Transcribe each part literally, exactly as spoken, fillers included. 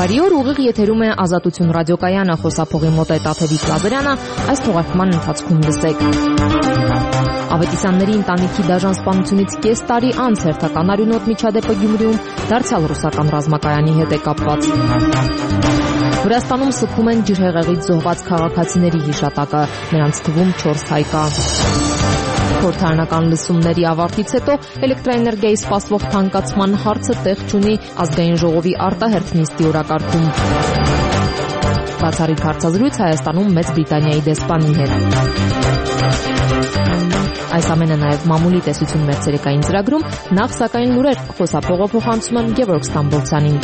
Բարի օր, ուղիղ եթերում է Ազատություն ռադիոկայանը, խոսափողի մոտ է Տաթևիկ Լազարյանը, այս թողարկման ընթացքում լսեք։ Ավետիսյանների ընտանիքի դաժան սպանությունից կես տարի անց հերթական արյունոտ միջադեպը Գյումրիում դարձյալ ռուսական ռազմակայանի հետ է կապված։ Վրաստանում սփում են ջրհեղեղից զոհված քաղաքացիների հիշատակը, նրանց թվում չորս հայ կա։ Խորհրդարանական լսումների ավարտից հետո էլեկտրաէներգիայի սպասվող թանկացման հարցը տեղ չունի ազգային ժողովի արտահերթ նիստի օրակարգում։ Բացառիկ հարցազրույց Հայաստանում Մեծ Բրիտանիայի դեսպանի հետ։ Այս ամենը նաև մամուլի տեսություն մեր ցերեկային ծրագրում, նախ սակայն լուրեր, խոսափողը փոխանցում եմ Գևորգ Ստամբոլցյանին։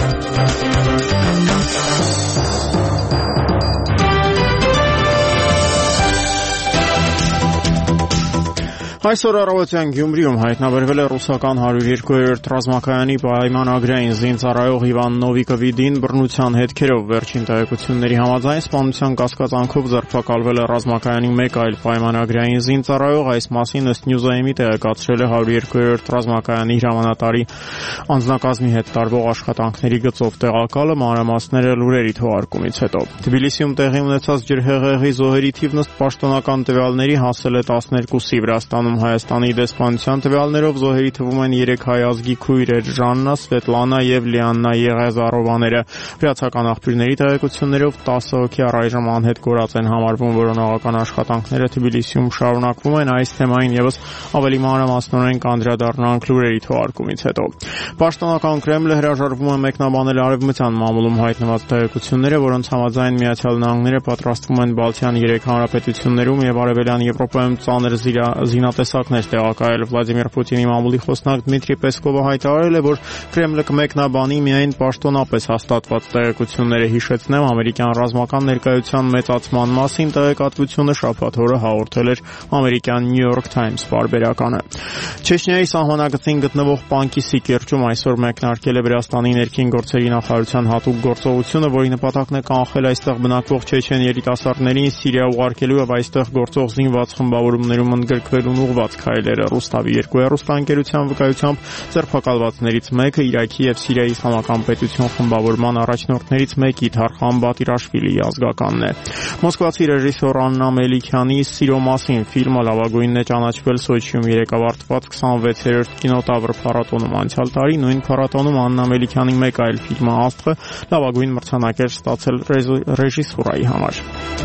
Այսօր առավոտյան Գյումրիում հայտնաբերվել է ռուսական հարյուր երկու-րդ ռազմակայանի պայմանագրային զինծառայող Իվան Նովիկովի բռնության հետքերով վերջին տեղեկությունների համաձայն սպանության կասկածանքով ձերբակալվել է ռազմակայանի մեկ այլ պայմանագրային զինծառայող, այս մասին ըստ Նյուզայմի տեղեկացրել է հարյուր երկու-րդ ռազմակայանի հրամանատարի անձնակազմի հետ տարվող աշխատանքների գծով տեղակալը, մանրամասները լուրերի թողարկումից հետո։ Թբիլիսիում տեղի ունեցած ջրհեղեղի զոհերի թիվն ըստ պաշտոնական տվյալների հասել է տասներկուսի, Վրաստանում Հայաստանի դեսպանության տվյալներով զոհերի թվում են երեք հայ ազգի քույրեր Ժաննա, Սվետլանա եւ Լիաննա Եղեզարովաները։ Վրացական աղբյուրների տեղեկություններով տասը հոգի առայժմ անհետ կորած են համարվում, որոնողական աշխատանքները Թբիլիսիում շարունակվում են, այս թեմային եւս ավելի մանրամասնորեն կանդրադառնանք լուրերի թողարկումից հետո։ Պաշտոնական Կրեմլը հրաժարվում է մեկնաբանել արևմտյան մամուլում հայտնված տեղեկությունները, որոնց համաձայն Միացյալ Նահանգները պատրաստվում են Բալթյան երեք հանրապետություններում եւ Արևելյան Եվրոպայում ծանր զինատեսակներ տեղակայել։ Վլադիմիր Պուտինի մամուլի խոսնակ Դմիտրի Պեսկովը հայտարարել է, որ Կրեմլը կմեկնաբանի միայն պաշտոնապես հաստատված տեղեկությունները։ Հիշեցնեմ, ամերիկյան ռազմական ներկայության մեծացման մասին տեղեկատվությունը շաբաթ օրը հաղորդել էր ամերիկյան New York Times պարբերականը։ Չեչնիայի սահմանագծին գտնվող Պանկիսի կիրճում այսօր մեկնարկել է Վրաստանի ներքին գործերի նախարարության հատուկ գործողությունը, որի նպատակն է կանխել այստեղ բնակվող չեչեն երիտասարդներին Սիրիա ուղարկելու եւ այստեղ գործող զինված խմբավորումներում ընդգրկվելուն ուղղված քայլերը։ Ռուստավի երկու հեռուստաընկերության վկայությամբ ձերբակալվածներից մեկը Իրաքի եւ Սիրիայի Իսլամական պետություն խմբավորման առաջնորդներից մեկի Թարխան Բատիրաշվիլիի ազգականն է։ Մոսկվացի ռեժիսոր Աննա Մելիքյանի «Սիրո մասին» ֆիլմը լավագույնն է ճանաչվել Սոչիում երեկավարտված քսանվեցերորդ կինոտավր փառատոնում անցյալ տարի։ Նույն փառատոնում Աննա Մելիքյանի մեկ այլ ֆիլմը «Աստղը» լավագույն մրցանակ էր ստացել ռեժիսուրայի համար։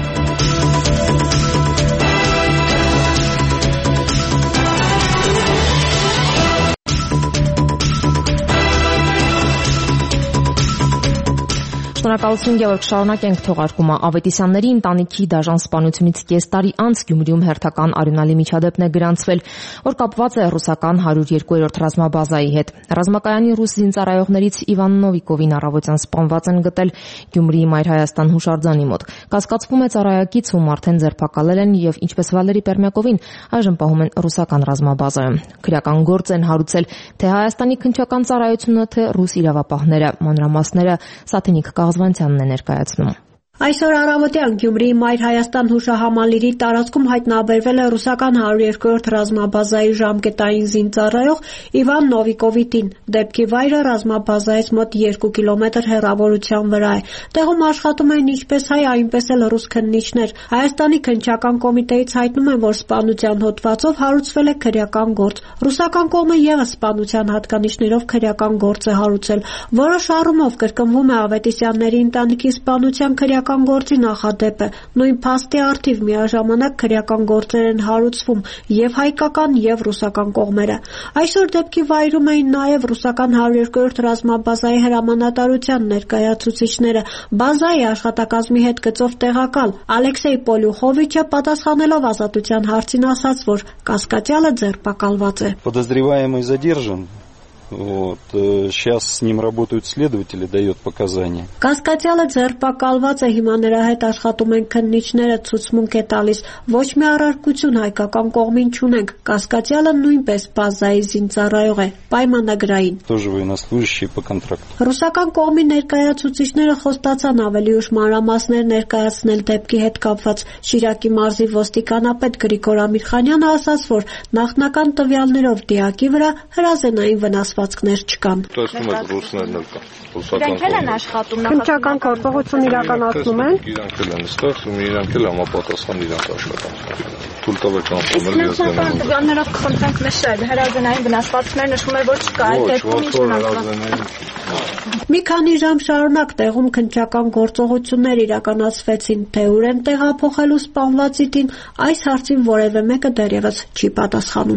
Շնորհակալություն Գևորգ, շարունակենք թողարկումը։ Ավետիսյանների ընտանիքի դաժան սպանությունից կես տարի անց Գյումրիում հերթական արյունալի միջադեպն է գրանցվել, որ կապված է ռուսական հարյուր երկու-րդ ռազմաբազայի հետ։ Ռազմակայանի ռուս զինծառայողներից Իվան Նովիկովին առավոտյան սպանված են գտել Գյումրիի Մայր Հայաստան հուշարձանի մոտ։ Կասկածվում է ծառայակից, ում արդեն ձերբակալել են եւ ինչպես Վալերի Պերմյակովին այժմ պահում են ռուսական ռազմաբազայում։ Քրեական գործ են հարուցել թե Հայաստանի քննչական ծառայությունը, թե ռուս իրավապահները։ Մանրամասները Սաթենիկ Կաղզվանցյանն է ներկայացնում։ Այսօր առավոտյան Գյումրիի Մայր Հայաստան հուշահամալիրի տարածքում հայտնաբերվել է ռուսական հարյուր երկու-րդ ռազմաբազայի ժամկետային զինծառայող Իվան Նովիկովի տին։ Դեպքի վայրը ռազմաբազայից մոտ երկու կիլոմետր հեռավորության վրա է։ Տեղում աշխատում են ինչպես հայ, այնպես էլ ռուս քննիչներ։ Հայաստանի քննչական կոմիտեից հայտնում են, որ սպանության հոդվածով հարուցվել է քրեական գործ։ Ռուսական կողմը եւս սպանության հատկանիշներով քրեական գործ է հարուցել։ Որոշ առումով կրկնվում է Ավետիսյանների ընտանիքի սպանության քրեական գործի նախադեպը։ Նույն փաստի առթիվ միաժամանակ քրեական գործեր են հարուցվում եւ հայկական եւ ռուսական կողմերը։ Այսօր դեպքի վայրում էին նաեւ ռուսական հարյուր երկու-րդ ռազմաբազայի հրամանատարության ներկայացուցիչները։ Բազայի աշխատակազմի հետ գծով տեղակալ Ալեքսեյ Պոլյուխովիչը պատասխանելով Ազատության հարցին ասաց, որ կասկածյալը ձերբակալված է։ Подозреваемый задержан. Вот. Сейчас с ним работают следователи, дает показания. Կասկածյալը ձերբակալված է, հիմա նրա հետ աշխատում են քննիչները, ցուցմունք է տալիս։ Ոչ մի առարկություն հայկական կողմին չունենք։ Կասկածյալը նույնպես բազայի զինծառայող է, պայմանագրային։ Тоже военнослужащий по контракту. Ռուսական կողմի ներկայացուցիչները խոստացան ավելի ուշ մանրամասներ ներկայացնել դեպքի հետ կապված։ Շիրակի մարզի ոստիկանապետ Գրիգոր Ամիրխանյանը ասաց, որ նախնական տվյալներով դիակի վրա հրազենային վնասված կառուցվածքներ չկան։ Դրանք էլ են աշխատում, քննչական գործողություն իրականացնում են։ Իրանք էլ են ստեղ, ու իրանք էլ համապատասխան իրանք աշխատանք։ Թույլ տվեք անցնել ես դեմ։ Տվյալներով կխնդրենք նշել, հրազենային վնասվածքներ նշվում է, որ չկա, այդ դեպքում ինչ վնասվածքներ։ Մի քանի ժամ շարունակ տեղում քննչական գործողություններ իրականացվեցին, թե ուր են տեղափոխելու սպանվածի տին, այս հարցին որևէ մեկը դեռևս չի պատասխանում։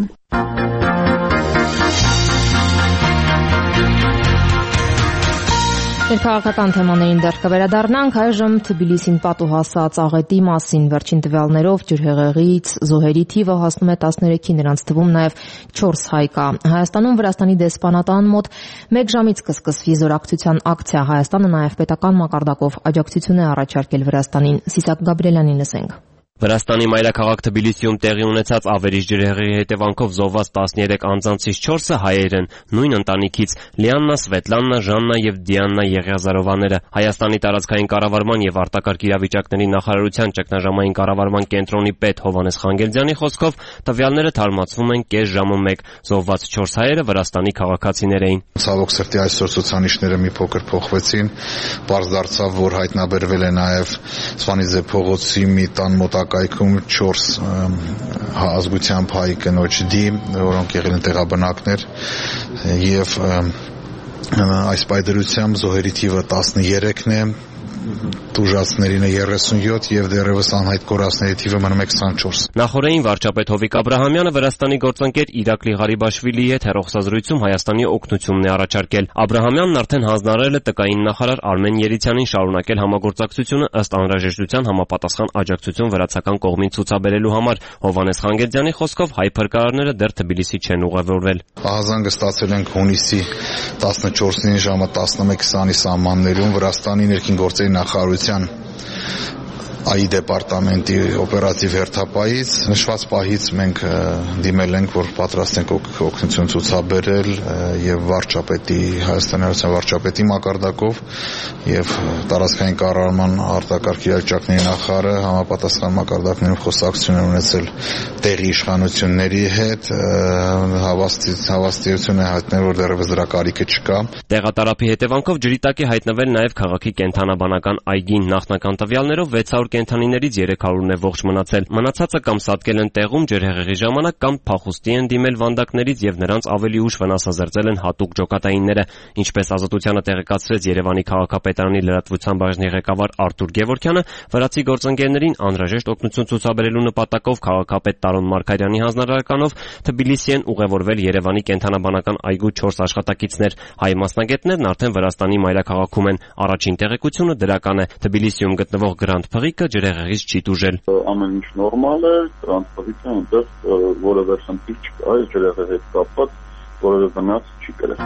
Ներքաղաքական թեմաներին դեռ կվերադառնանք, այժմ Թբիլիսին պատուհասած աղետի մասին վերջին տվյալներով ջրհեղեղից զոհերի թիվը հասնում է տասներեքի, նրանց թվում նաև չորս հայ կա։ Հայաստանում Վրաստանի դեսպանատան մոտ մեկ ժամից կսկսվի զորակցության ակցիա, Հայաստանը նաև պետական մակարդակով աջակցություն է առաջարկել Վրաստանին։ Սիսակ Գաբրելյանին լսենք։ Վրաստանի մայրաքաղաք Թբիլիսիում տեղի ունեցած ավերիչ ջրհեղեղի հետևանքով զոհված տասներեք անձանցից չորսը հայեր են, նույն ընտանիքից՝ Լիաննա, Սվետլաննա, Ժաննա եւ Դիաննա Եղիազարովաները։ Հայաստանի տարածքային կառավարման եւ արտակարգ իրավիճակների նախարարության ճգնաժամային կառավարման կենտրոնի պետ Հովհաննես Խանգելձյանի խոսքով տվյալները թարմացվում են կես ժամը մեկ։ Զոհված չորս հայերը Վրաստանի քաղաքացիներ էին։ Ցավոք սրտի այսօր ցուցանիշները մի փոքր փոխվեցին, բարձ դարձավ, որ հայտնաբերվել է նաեւ Սվանիձե փողոցի մի տան մոտակայքում չորս ազգությամբ հայ կնոջ դի, որոնք եղել են տեղաբնակներ, եւ այս պայդրությամբ զոհերի թիվը տասներեքն է, տուժածներինը երեսունյոթ եւ դեռևս անհայտ կորածների թիվը մնում է քսանչորս։ Նախորդին վարչապետ Հովիկ Աբրահամյանը Վրաստանի գործընկեր Իրակլի Ղարիբաշվիլիի հետ հեռախոսազրույցում Հայաստանի օգնությունն է առաջարկել։ Աբրահամյանն արդեն հանձնարարել է տկային նախարար Արմեն Երիցյանին շարունակել համագործակցությունը ըստ անհրաժեշտության համապատասխան աջակցություն վրացական կողմին ցուցաբերելու համար։ Հովհաննես Խանգելձյանի խոսքով հայ փրկարարները դեռ Թբիլիսի չեն ուղևորվել։ Ահազանգը ստացել ենք հունիսի տասնչորսին ժամը տասնմեկ քսանի սահմաններում Վրաստանի ներքին գործերի նախարարության ԱԻ դեպարտամենտի օպերատիվ հերթապահից նշված պահից մենք դիմել ենք, որ պատրաստ ենք օգնություն ցուցաբերել եւ վարչապետի Հայաստանի Հանրապետության վարչապետի մակարդակով եւ տարածքային կառավարման արտակարգ իրավիճակների նախարարը համապատասխան մակարդակներում խոսակցություն են ունեցել տեղի իշխանությունների հետ, հավաստիություն է հայտնել, որ դեռևս դրա կարիքը չկա։ Տեղատարափի հետևանքով ջրի տակ է հայտնվել նաև քաղաքի կենդանաբանական այգին։ Նախնական տվյալներով վեց հարյուր կենդանիներից երեք հարյուրն է ողջ մնացել։ Մնացածը կամ սատկել են տեղում ջրհեղեղի ժամանակ, կամ փախուստի են դիմել վանդակներից եւ նրանց ավելի ուշ վնասազերծել են հատուկ ջոկատայինները։ Ինչպես Ազատությանը տեղեկացրեց Երևանի քաղաքապետարանի լրատվության բաժնի ղեկավար Արտուր Գևորգյանը, վրացի գործընկերներին անհրաժեշտ օգնություն ցուցաբերելու նպատակով քաղաքապետ Տարոն Մարգարյանի հանձնարարականով Թբիլիսի են ուղևորվել Երևանի կենդանաբանական այգու չորս աշխատակիցներ։ Հայ մասնագետներն արդեն Վրաստանի մայրաքաղաքում են։ Առաջին տեղեկությունը դրական է։ Թբիլիսիում գտնվող Գրանդ Փղիկը ջրհեղեղից չի տուժել։ Ամեն ինչ նորմալ է, Գրանդ Փղիկը այնտեղ որևէ խնդիր չկա, այս ջրհեղեղի հետ կապված որևէ վնաս չի կրել։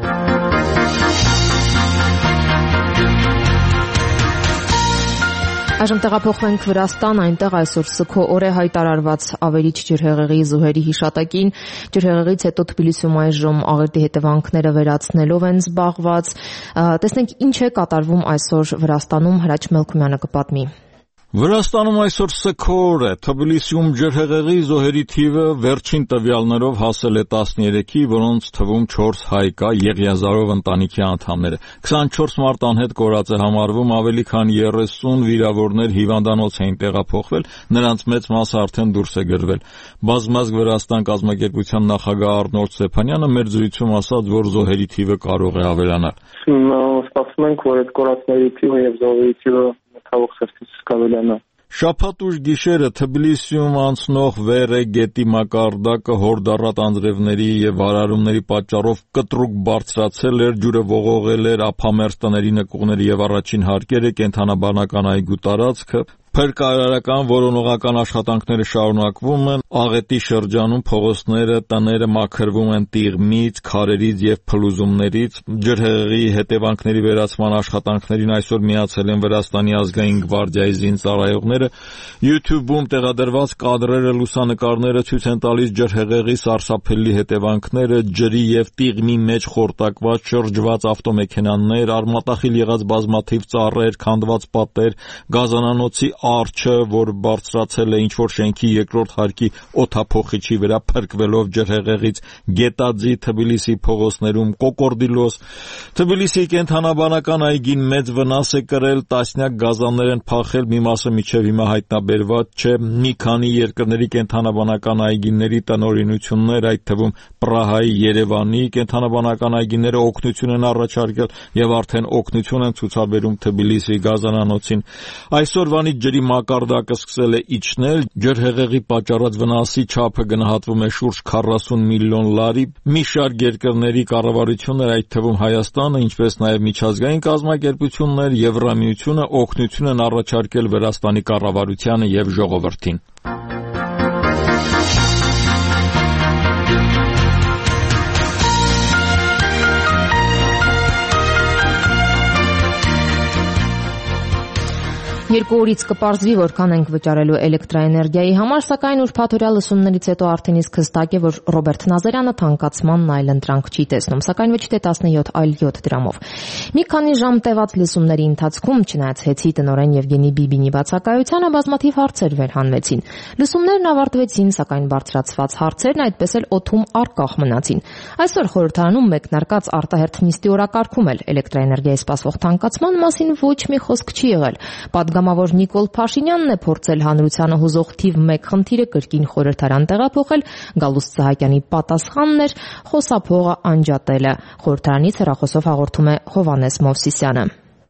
Այժմ տեղափոխվենք Վրաստան, այնտեղ այսօր Սքո օր է հայտարարված ավերիչ ջրհեղեղի զոհերի հիշատակին։ Ջրհեղեղից հետո Թբիլիսիում այժմ աղետի հետևանքները վերացնելով են զբաղված։ Տեսնենք ինչ է կատարվում այսօր Վրաստանում, Հրաչ Մելքումյանը կպատմի։ Վրաստանում այսօր Սքո օր է, Թբիլիսիում ջրհեղեղի զոհերի թիվը վերջին տվյալներով հասել է տասներեքի, որոնց թվում չորս հայ կա, Եղիազարով ընտանիքի անդամները։ քսանչորս մարդ անհետ կորած է համարվում, ավելի քան երեսուն վիրավորներ հիվանդանոց էին տեղափոխվել, նրանց մեծ մասը արդեն դուրս է գրվել։ Բազմազգ Վրաստան կազմակերպության նախագահ Արնոլդ Ստեփանյանը մեր զրույցում ասաց, որ զոհերի թիվը կարող է ավելանալ։ Սպասում ենք, որ այդ կորածների թիվը եւ զոհերի թիվը թավոք սրտից կավելանա։ Շաբաթ ուշ գիշերը Թբիլիսիում անցնող Վերը գետի մակարդակը հորդառատ անձրևների եւ վարարումների պատճառով կտրուկ բարձրացել էր, ջուրը ողողել էր ափամերձ տների նկուղները եւ առաջին հարկերը, կենդանաբանական այգու տարածքը։ Փրկարարական որոնողական աշխատանքները շարունակվում են, աղետի շրջանում փողոցները, տները մաքրվում են տիղմից, քարերից եւ փլուզումներից։ Ջրհեղեղի հետևանքների վերացման աշխատանքներին այսօր միացել են Վրաստանի ազգային գվարդիայի զինծառայողները։ YouTube-ում տեղադրված կադրերը, լուսանկարները ցույց են տալիս ջրհեղեղի սարսափելի հետևանքները, ջրի եւ տիղմի մեջ խորտակված շրջված ավտոմեքենաներ, արմատախիլ եղած բազմաթիվ ծառեր, քանդված պատեր, գազանանոցի արջը, որ բարձրացել է ինչ-որ շենքի երկրորդ հարկի օդափոխիչի վրա փրկվելով ջրհեղեղից, Գետաձի, Թբիլիսի փողոցներում կոկորդիլոս։ Թբիլիսի կենթանաբանական այգին մեծ վնաս է կրել, տասնյակ գազաններ են փախել, մի մասը մինչև հիմա հայտնաբերված չէ։ Մի քանի երկրների կենթանաբանական այգիների տնօրինություններ, այդ թվում Պրահայի, Երևանի կենթանաբանական այգիները օգնություն են առաջարկել եւ արդեն օգնություն են ցուցաբերում Թբիլիսի գազանանոցին։ Այսօրվանից ջրի մակարդակը սկսել է իջնել, ջրհեղեղի պատճառած վնասի չափը գնահատվում է շուրջ քառասուն միլիոն լարի։ Մի շարք երկրների կառավարություններ, այդ թվում Հայաստանը, ինչպես նաեւ միջազգային կազմակերպություններ, Եվրամիությունը օգնություն են առաջարկել Վրաստանի կառավարությանը եւ ժողովրդին։ Երկու օրից կպարզվի, որքան ենք վճարելու էլեկտրաէներգիայի համար, սակայն ուրբաթօրյա լսումներից հետո արդեն իսկ հստակ է, որ Ռոբերտ Նազարյանը թանկացմանն այլընտրանք չի տեսնում, սակայն ոչ թե տասնյոթ, այլ յոթ դրամով։ Մի քանի ժամ տևած լսումների ընթացքում, չնայած հեծի տնօրեն Եվգենի Բիբինի բացակայությանը, բազմաթիվ հարցեր վերհանվեցին։ Լսումներն ավարտվեցին, սակայն բարձրացված հարցերն այդպես էլ օդում առկախ մնացին։ Այսօր խորհրդարանում մեկնարկած արտահերթ նիստի օրակարգում էլ էլեկտրաէներգիայի սպասվող թանկացման մասին ոչ մի խոսք չի եղել։ Պատգամավոր Նիկոլ Փաշինյանն է փորձել հանրությանը հուզող թիվ մեկ խնդիրը կրկին խորհրդարան տեղափոխել, Գալուստ Սահակյանի պատասխանն էր խոսափողը անջատելը։ Խորհրդարանից հեռախոսով հաղորդում է Հովհաննես Մովսիսյանը։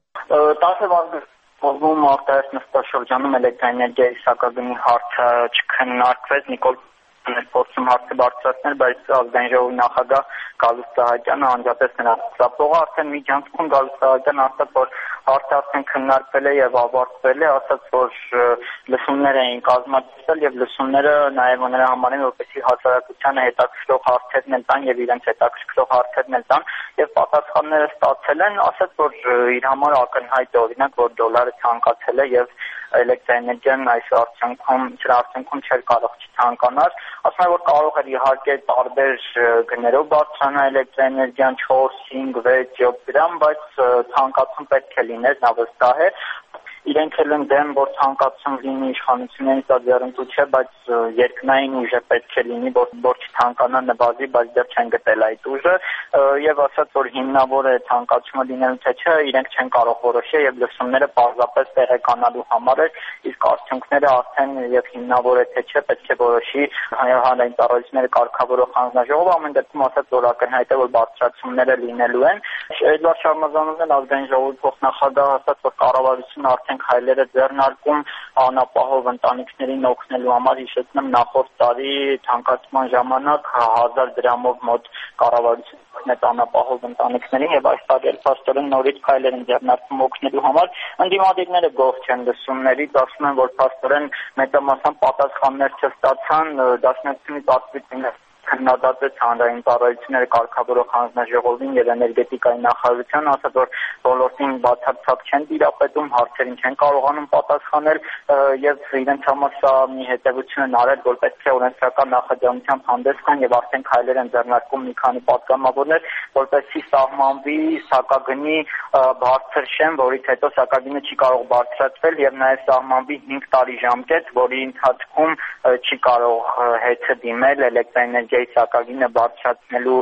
Ողջունում արտահերթ նստաշրջանում էլեկտրաէներգիայի սակագնի հարցը չքննարկվեց, Նիկոլ փորձում հարցը բարձրացնել, բայց ազգային ժողովի նախագահ Գալուստ Սահակյանը անջատեց նրա խոսափողը, արդեն միջանցքում Գալուստ Սահակյանը ասաց, որ հարցը արդեն քննարկվել է եւ ավարտվել է, ասաց, որ լսումներ էին կազմակերպել եւ լսումները նաեւ նրա համար են, որպեսզի հասարակությանը հետաքրքրող հարցերն են տան եւ իրենց հետաքրքրող հարցերն են տան եւ պատասխանները ստացել են, ասաց, որ իր համար ակնհայտ է, օրինակ, որ դոլարը ցանկացել է եւ էլեկտրաէներգիան այս արդյունքում դրա արդյունքում չէր կարող չցանկանալ, ասում է, որ կարող էր իհարկե տարբեր գներով բարձրանալ էլեկտրաէներգիան չորս, հինգ, վեց, յոթ դրամ, բայց ցանկացում պետք է լիներ, նա վստահ է։ Իրենք էլ են դեմ, որ ցանկացում լինի իշխանությունների ձեռնտու չէ, բայց երկնային ուժը պետք է լինի, որ որ չցանկանա նվազի, բայց դեռ չեն գտել այդ ուժը եւ ասաց, որ հիմնավոր է ցանկացումը լինելու թե չէ, իրենք չեն կարող որոշել եւ լսումները պարզապես տեղեկանալու համար է, իսկ արդյունքները արդեն եւ հիմնավոր է թե չէ, պետք է որոշի հանրային ծառայությունները կարգավորող հանձնաժողովը, ամեն դեպքում ասաց, որ ակնհայտ է, որ բարձրացումները լինելու են։ Էդվարդ Շարմազանովն ազգային ժողովի փոխնախագահ ասաց, որ կառավարությունը արդեն հայլերը ձեռնարկում անապահով ընտանիքներին օգնելու համար, հիշեցնեմ, նախորդ տարի թանկացման ժամանակ հազար դրամով մոտ կառավարությունը օգնեց անապահով ընտանիքներին եւ այս տարի էլ փաստորեն նորից հայլեր են ձեռնարկում օգնելու համար։ Ընդդիմադիրները գոհ չեն լսումներից, ասում են, որ փաստորեն մեծամասամբ պատասխաններ չստացան, դաշնակցությունից ակտիվներ քննադատեց հանրային ծառայությունները կարգավորող հանձնաժողովին եւ էներգետիկայի նախարարությանը, ասաց, որ ոլորտին բացարձակ չեն տիրապետում, հարցերին չեն կարողանում պատասխանել եւ իրենց համար սա մի հետեւություն են արել, որ պետք է օրենսդրական նախաձեռնությամբ հանդես գան եւ արդեն քայլեր են ձեռնարկում մի քանի պատգամավորներ, որպեսզի սահմանվի սակագնի բարձր շեմ, որից հետո սակագինը չի կարող բարձրացվել եւ նաեւ սահմանվի հինգ տարի ժամկետ, որի ընթացքում չի կարող հետը դիմել էլեկտրաէներգիայի սակագինը բարձրացնելու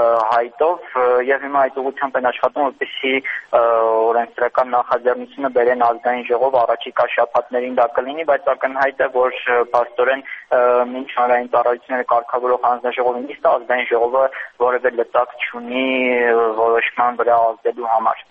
հայտով եւ հիմա այդ ուղղությամբ են աշխատում, որպեսզի օրենսդրական նախաձեռնությունը բերեն ազգային ժողով, առաջիկա շաբաթներին դա կլինի, բայց ակնհայտ է, որ փաստորեն մինչ հանրային ծառայությունները կարգավորող հանձնաժողովի նիստը ազգային ժողովը որևէ լծակ չունի որոշման վրա ազդելու համար։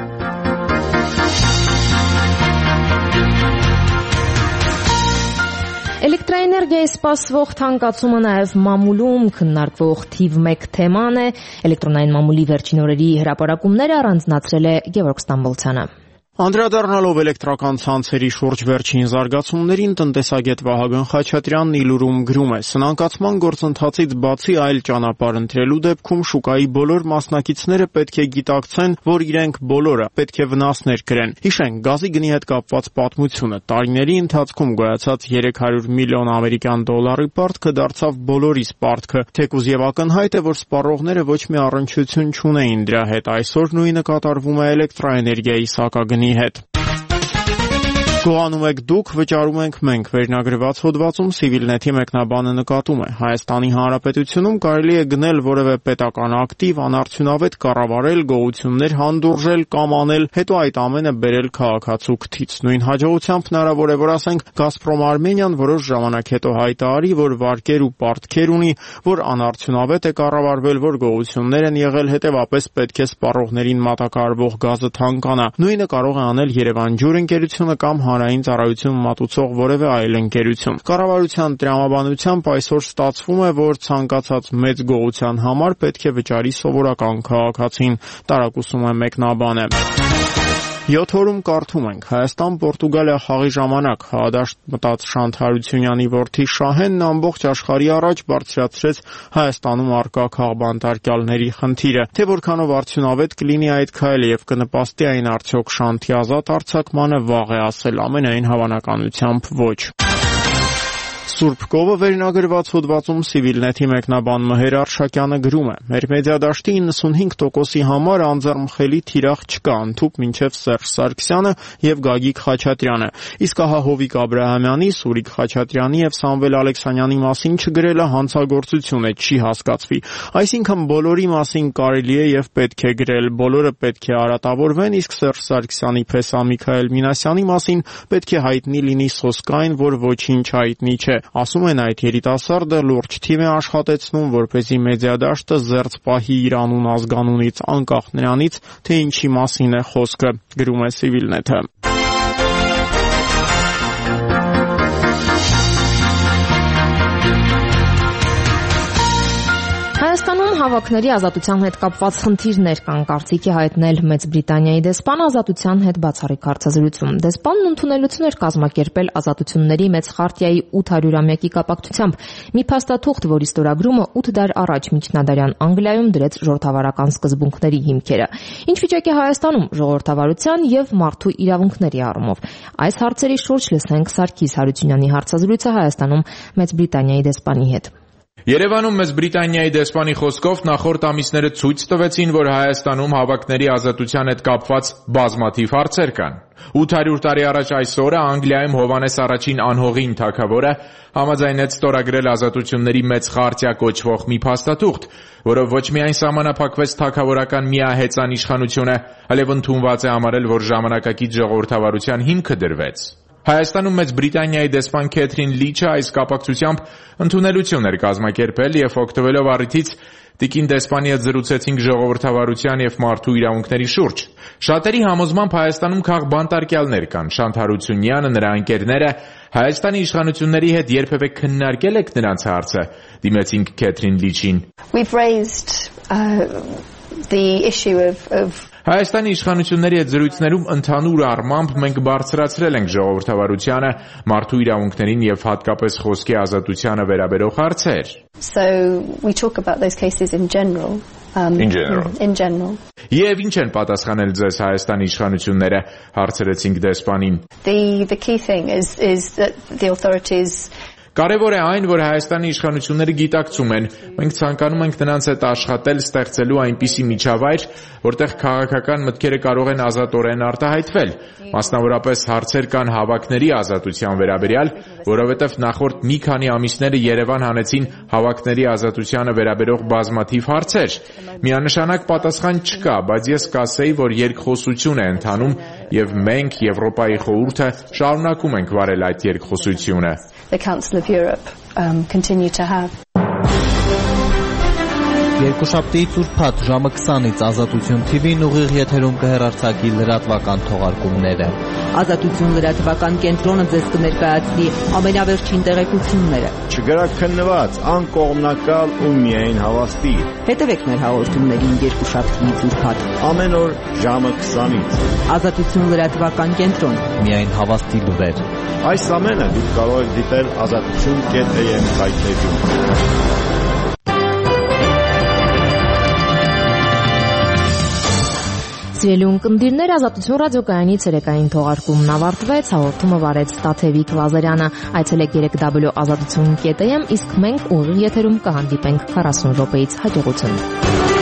Էլեկտրաէներգիայի սպասվող թանկացումը նաև մամուլում քննարկվող թիվ մեկ թեման է։ Էլեկտրոնային մամուլի վերջին օրերի հրապարակումները առանձնացրել է Գևորգ Ստամբոլցյանը։ Անդրադառնալով էլեկտրական ցանցերի շուրջ վերջին զարգացումներին, տնտեսագետ Վահագն Խաչատրյանն իլուրում գրում է. «Սնանկացման գործընթացից բացի այլ ճանապարհ ընտրելու դեպքում շուկայի բոլոր մասնակիցները պետք է գիտակցեն, որ իրենք բոլորը պետք է վնասներ կրեն։ Հիշենք, գազի գնի հետ կապված պատմությունը։ Տարիների ընթացքում գոյացած երեք հարյուր միլիոն ամերիկյան դոլարի պարտքը դարձավ բոլորիս պարտքը, թեկուզ եւ ակնհայտ է, որ սպառողները ոչ մի առնչություն չունեին դրա հետ։ Այսօր նույնը կատարվում է էլեկտրաէներգիայի սակագնի հետ»։ Գողանում եք դուք, վճարում ենք մենք, վերնագրված հոդվածում Civilnet-ի մեկնաբանը նկատում է. Հայաստանի Հանրապետությունում կարելի է գնել որևէ պետական ակտիվ, անարդյունավետ կառավարել, գողություններ հանդուրժել կամ անել, հետո այդ ամենը բերել քաղաքացու քթից։ Նույն հաջողությամբ հնարավոր է, որ ասենք Gazprom Armenian որոշ ժամանակ հետո հայտարարի, որ վարկեր ու պարտքեր ունի, որ անարդյունավետ է կառավարվել, որ գողություններ են եղել, հետևապես պետք է սպառողներին մատակարարվող գազը թանկանա։ Նույնը կարող է անել Երևան ջուր ընկերությունը կամ հանրային ծառայություն մատուցող որևէ այլ ընկերություն։ Կառավարության տրամաբանությամբ այսօր ստացվում է, որ ցանկացած մեծ գողության համար պետք է վճարի սովորական քաղաքացին, տարակուսում է մեկնաբանը։ յոթ օրում կարդում ենք. Հայաստան-Պորտուգալիա խաղի ժամանակ հադաշտ մտած Շանթ Հարությունյանի որդի Շահենն ամբողջ աշխարհի առաջ բարձրացրեց Հայաստանում առկա քաղբանտարկյալների խնդիրը, թե որքանով արդյունավետ կլինի այդ քայլը եւ կնպաստի այն արդյոք Շանթի ազատ արձակմանը, վաղ է ասել, ամենայն հավանականությամբ ոչ։ Սուրբ Կովը վերնագրված հոդվածում Civilnet-ի մեկնաբան Մհեր Արշակյանը գրում է. Մեր մեդիադաշտի իննսունհինգ տոկոսի համար անձեռնմխելի թիրախ չկա, ընդհուպ մինչև Սերժ Սարգսյանը եւ Գագիկ Խաչատրյանը, իսկ ահա Հովիկ Աբրահամյանի, Սուրիկ Խաչատրյանի եւ Սամվել Ալեքսանյանի մասին չգրելը հանցագործություն է, չի հասկացվի։ Այսինքն բոլորի մասին կարելի է եւ պետք է գրել, բոլորը պետք է արատավորվեն, իսկ Սերժ Սարգսյանի փեսա Միքայել Մինասյանի մասին պետք է հայտնի լինի սոսկային, որ ոչինչ հայտնի չէ։ Ասում են այդ երիտասարդը լուրջ թիմ է աշխատեցնում, որպեսզի մեդիադաշտը զերծ պահի իր անուն ազգանունից, անկախ նրանից, թե ինչի մասին է խոսքը, գրում է Civilnet-ը։ Հայաստանում հավաքների ազատության հետ կապված խնդիրներ կան, կարծիքի հայտնել Մեծ Բրիտանիայի դեսպանը ազատության հետ բացառիկ հարցազրույցում։ Դեսպանն ընդունելություն էր կազմակերպել ազատությունների մեծ խարտիայի ութ-ամյակի կապակցությամբ մի փաստաթուղթ, որի ստորագրումը ութ դար առաջ միջնադարյան Անգլիայում դրեց ժողովրդավարական սկզբունքների հիմքերը։ Ինչ վիճակ է Հայաստանում ժողովրդավարության եւ մարդու իրավունքների առումով։ Այս հարցերի շուրջ լսենք Սարգիս Հարությունյանի հարցազրույցը Հայաստանում Մեծ Բրիտանիայի դեսպանի հետ։ Երևանում Մեծ Բրիտանիայի դեսպանի խոսքով նախորդ ամիսները ցույց տվեցին, որ Հայաստանում հավաքների ազատության հետ կապված բազմաթիվ հարցեր կան։ ութ հարյուր տարի առաջ այս օրը Անգլիայում Հովհաննես առաջին անհողին թագավորը համաձայնեց ստորագրել ազատությունների մեծ խարտիա կոչվող մի փաստաթուղթ, որով ոչ միայն սահմանափակվեց թագավորական միահեծան իշխանությունը, այլև ընդունված է համարել, որ ժամանակակից ժողովրդավարության հիմքը դրվեց։ Հայաստանում Մեծ Բրիտանիայի դեսպան Քեթրին Լիչը այս կապակցությամբ ընդունելություն էր կազմակերպել եւ օգտվելով առիթից տիկին դեսպանի հետ զրուցեցինք ժողովրդավարության եւ մարդու իրավունքների շուրջ։ Շատերի համոզմամբ Հայաստանում քաղբանտարկյալներ կան։ Շանթ Հարությունյանը, նրա ընկերները Հայաստանի իշխանությունների հետ երբևէ քննարկել եք նրանց հարցը, դիմեցինք Քեթրին Լիչին։ We've raised uh, the issue of of Հայաստանի իշխանությունների հետ զրույցներում ընդհանուր առմամբ մենք բարձրացրել ենք ժողովրդավարությանը, մարդու իրավունքներին եւ հատկապես խոսքի ազատությանը վերաբերող հարցեր։ So we talk about those cases in general. Um, in general. In general. Եվ ինչ են պատասխանել ձեզ Հայաստանի իշխանությունները, հարցրեցինք դեսպանին։ The the key thing is is that the authorities Կարևոր է այն, որ Հայաստանի իշխանությունները գիտակցում են, մենք ցանկանում ենք նրանց հետ աշխատել, ստեղծելու այնպիսի միջավայր, որտեղ քաղաքական մտքերը կարող են ազատորեն արտահայտվել։ Մասնավորապես հարցեր կան հավաքների ազատության վերաբերյալ, որովհետև նախորդ մի քանի ամիսները Երևան հանեցին հավաքների ազատությանը վերաբերող բազմաթիվ հարցեր։ Միանշանակ պատասխան չկա, բայց ես կասեի, որ երկխոսություն է ընթանում եւ մենք Եվրոպայի խորհուրդը շարունակում ենք վարել այդ երկխոսությունը։ The Council of Europe um, continue to have. Երկուշաբթի ծուրփաթ ժամը քսանից Ազատություն Թի Վին ուղիղ եթերում կհեռարձակի լրատվական թողարկումները։ Ազատություն լրատվական կենտրոնը ձեզ կներկայացնի ամենավերջին տեղեկությունները։ Չգրաքննված, անկողմնակալ ու միայն հավաստի։ Հետևեք մեր հաղորդումներին երկուշաբթի ծուրփաթ ամեն օր ժամը քսանից։ Ազատություն լրատվական կենտրոն, միայն հավաստի լուրեր։ Այս ամենը դուք կարող եք դիտել ազատություն կետ է եմ հայտնեջում։ Սիրելի ունկնդիրներ, Ազատություն ռադիոկայանի ցերեկային թողարկումն ավարտվեց, հաղորդումը վարեց Տաթևիկ Լազարյանը։ Այցելեք երեք դաբլյու ազատություն կետ է եմ, իսկ մենք ուղիղ եթերում կհանդիպենք քառասուն րոպեից հաջողություն։